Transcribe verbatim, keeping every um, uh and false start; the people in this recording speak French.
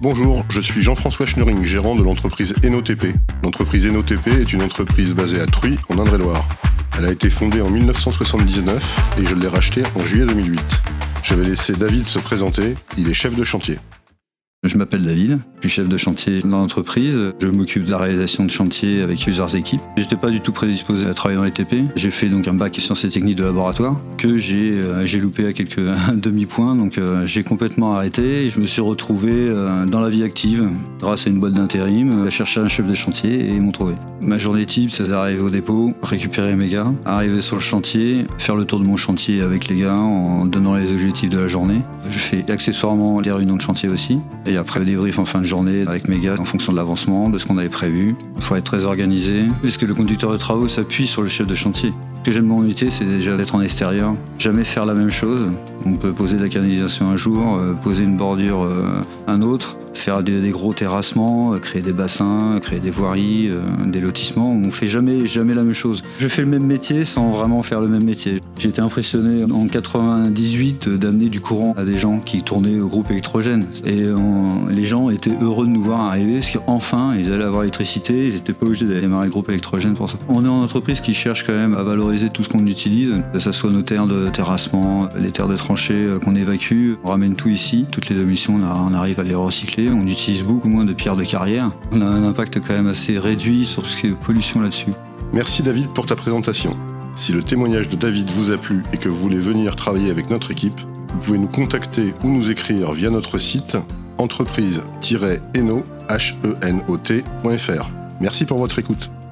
Bonjour, je suis Jean-François Schnuring, gérant de l'entreprise EnoTP. L'entreprise EnoTP est une entreprise basée à Truy, en Indre-et-Loire. Elle a été fondée en dix-neuf cent soixante-dix-neuf et je l'ai rachetée en juillet deux mille huit. Je vais laisser David se présenter, il est chef de chantier. Je m'appelle David, je suis chef de chantier dans l'entreprise. Je m'occupe de la réalisation de chantier avec Users Équipe. J'étais pas du tout prédisposé à travailler dans les T P. J'ai fait donc un bac sciences et techniques de laboratoire que j'ai euh, j'ai loupé à quelques demi-points. Donc euh, j'ai complètement arrêté et je me suis retrouvé euh, dans la vie active grâce à une boîte d'intérim, à chercher un chef de chantier et ils m'ont trouvé. Ma journée type, c'est d'arriver au dépôt, récupérer mes gars, arriver sur le chantier, faire le tour de mon chantier avec les gars en donnant les objectifs de la journée. Je fais accessoirement les réunions de chantier aussi. Et après le débrief en fin de journée avec mes gars en fonction de l'avancement, de ce qu'on avait prévu. Il faut être très organisé, puisque le conducteur de travaux s'appuie sur le chef de chantier. Ce que j'aime dans mon métier, c'est déjà d'être en extérieur, jamais faire la même chose. On peut poser de la canalisation un jour, poser une bordure un autre, faire des, des gros terrassements, créer des bassins, créer des voiries, euh, des lotissements. On fait jamais, jamais la même chose. Je fais le même métier sans vraiment faire le même métier. J'ai été impressionné en quatre-vingt-dix-huit d'amener du courant à des gens qui tournaient au groupe électrogène. Et on, les gens étaient heureux de nous voir arriver parce qu'enfin, ils allaient avoir l'électricité, ils n'étaient pas obligés d'aller démarrer le groupe électrogène pour ça. On est en entreprise qui cherche quand même à valoriser tout ce qu'on utilise, que ce soit nos terres de terrassement, les terres de tranchées qu'on évacue. On ramène tout ici. Toutes les démolitions, on arrive à les recycler. On utilise beaucoup moins de pierres de carrière. On a un impact quand même assez réduit sur tout ce qui est pollution là-dessus. Merci David pour ta présentation. Si le témoignage de David vous a plu et que vous voulez venir travailler avec notre équipe, vous pouvez nous contacter ou nous écrire via notre site entreprise tiret enot point f r. Merci pour votre écoute.